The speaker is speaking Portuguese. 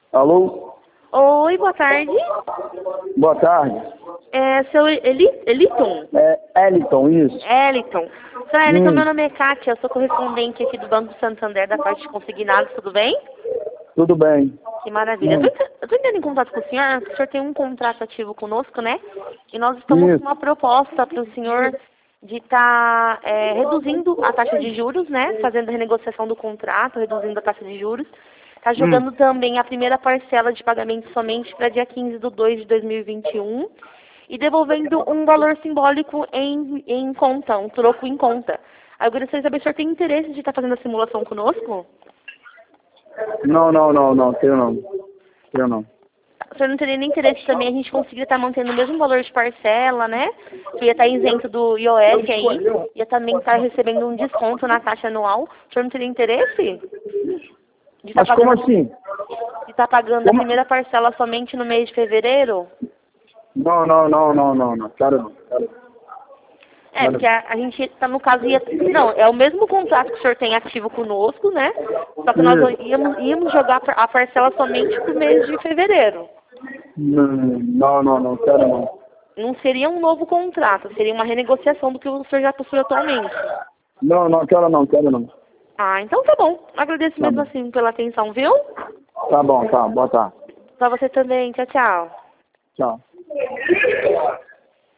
Alô? Oi, boa tarde. Boa tarde. É seu Eliton? É Eliton, isso. Eliton. Seu Eliton, meu nome é Kátia, eu sou correspondente aqui do Banco Santander da parte de consignados, tudo bem? Tudo bem. Que maravilha. Eu tô entrando em contato com o senhor tem um contrato ativo conosco, né? E nós estamos com Isso. uma proposta para o senhor de estar reduzindo a taxa de juros, né? Fazendo a renegociação do contrato, reduzindo a taxa de juros. Está jogando também a primeira parcela de pagamento somente para dia 15/2/2021 e devolvendo um valor simbólico em conta, um troco em conta. Aí eu gostaria de saber se o senhor tem interesse de estar fazendo a simulação conosco? Não, tenho não. Tenho não. O senhor não teria nem interesse também a gente conseguir estar mantendo o mesmo valor de parcela, né? Que ia estar isento do IOF aí, ia também estar recebendo um desconto na taxa anual. O senhor não teria interesse? De estar Mas como pagando, assim? de estar pagando a primeira parcela somente no mês de fevereiro? Não. Quero não. É, porque a gente tá no caso não, é o mesmo contrato que o senhor tem ativo conosco, né? Só que nós íamos jogar a parcela somente pro mês de fevereiro. Não, quero não. Não seria um novo contrato, seria uma renegociação do que o senhor já possui atualmente. Não, quero não. Ah, então tá bom. Agradeço Tá mesmo bom. assim pela atenção, viu? Tá bom, tá. Boa tarde. Pra você também. Tchau, tchau. Tchau.